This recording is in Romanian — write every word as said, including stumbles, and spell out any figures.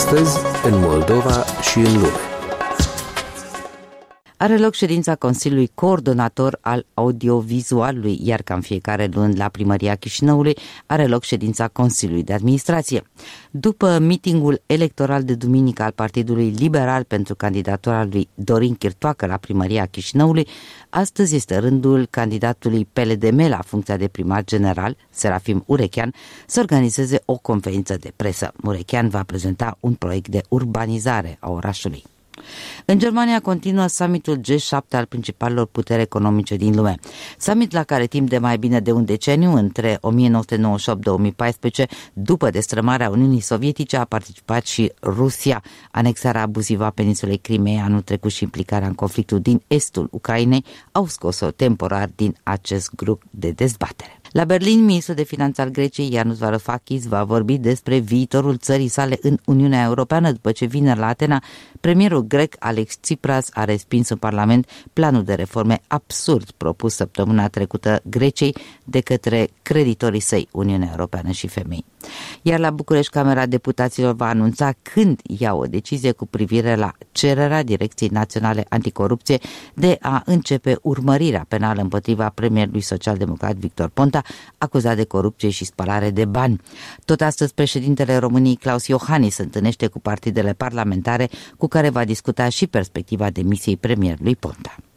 Astăzi, în Moldova și în lume. Are loc ședința Consiliului Coordonator al Audiovizualului, iar ca în fiecare luni la Primăria Chișinăului are loc ședința Consiliului de Administrație. După mitingul electoral de duminică al Partidului Liberal pentru candidatura lui Dorin Chirtoacă la Primăria Chișinăului, astăzi este rândul candidatului P L D M la funcția de primar general, Serafim Urechean, să organizeze o conferință de presă. Urechean va prezenta un proiect de urbanizare a orașului. În Germania continuă summitul G șapte al principalelor puteri economice din lume. Summit la care timp de mai bine de un deceniu, între o mie nouă sute nouăzeci și opt - două mii paisprezece, după destrămarea Uniunii Sovietice, a participat și Rusia. Anexarea abuzivă a peninsulei Crimeei anul trecut și implicarea în conflictul din estul Ucrainei au scos-o temporar din acest grup de dezbatere. La Berlin, ministrul de finanțe al Greciei, Yanis Varoufakis, va vorbi despre viitorul țării sale în Uniunea Europeană, după ce vineri la Atena, premierul grec Alex Tsipras a respins în Parlament planul de reforme absurd propus săptămâna trecută Greciei de către creditorii săi, Uniunea Europeană și femei. Iar la București, Camera Deputaților va anunța când ia o decizie cu privire la cererea Direcției Naționale Anticorupție de a începe urmărirea penală împotriva premierului social-democrat Victor Ponta, acuzat de corupție și spălare de bani. Tot astăzi, președintele României Klaus Iohannis se întâlnește cu partidele parlamentare, cu care va discuta și perspectiva demisiei premierului Ponta.